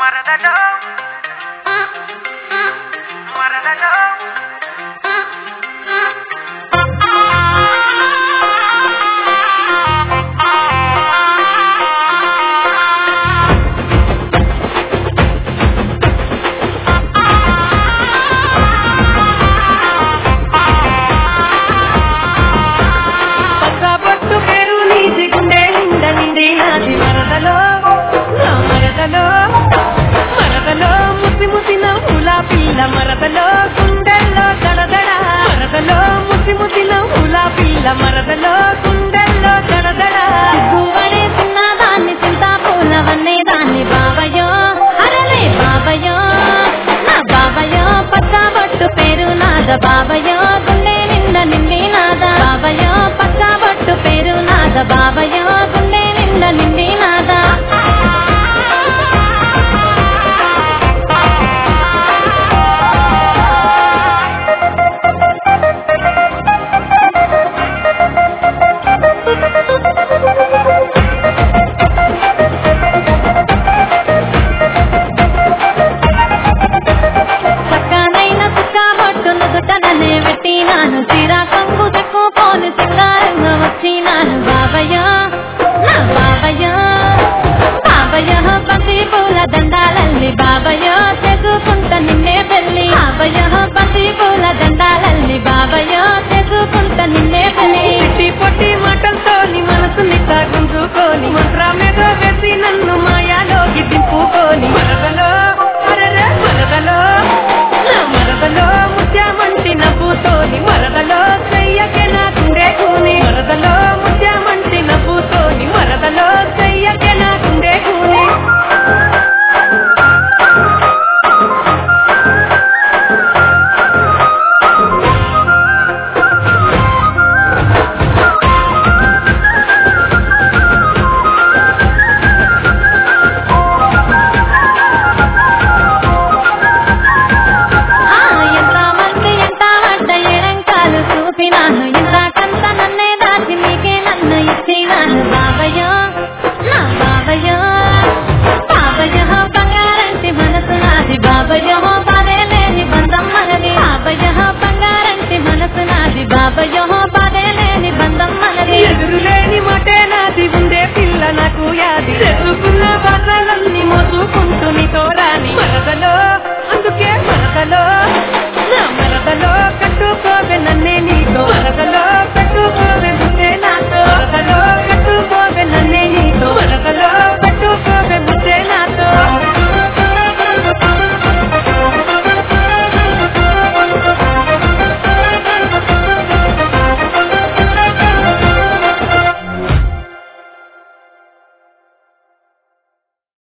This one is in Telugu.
మరదలో గుండెల్లో దడదడ మరదలో ముసి ముసిలో హులా పిల్ల మరదలో గుండెల్లో దడదడ గువ్వడే చిన్నదాన్ని చింతాపూలవన్నే దాన్ని బావయో అరలే బావయో నా బావయో పచ్చబొట్టు పేరు నాద బావయో గుండె నిండా నిండి నాద బావయో పచ్చబొట్టు పేరు నాద బావయో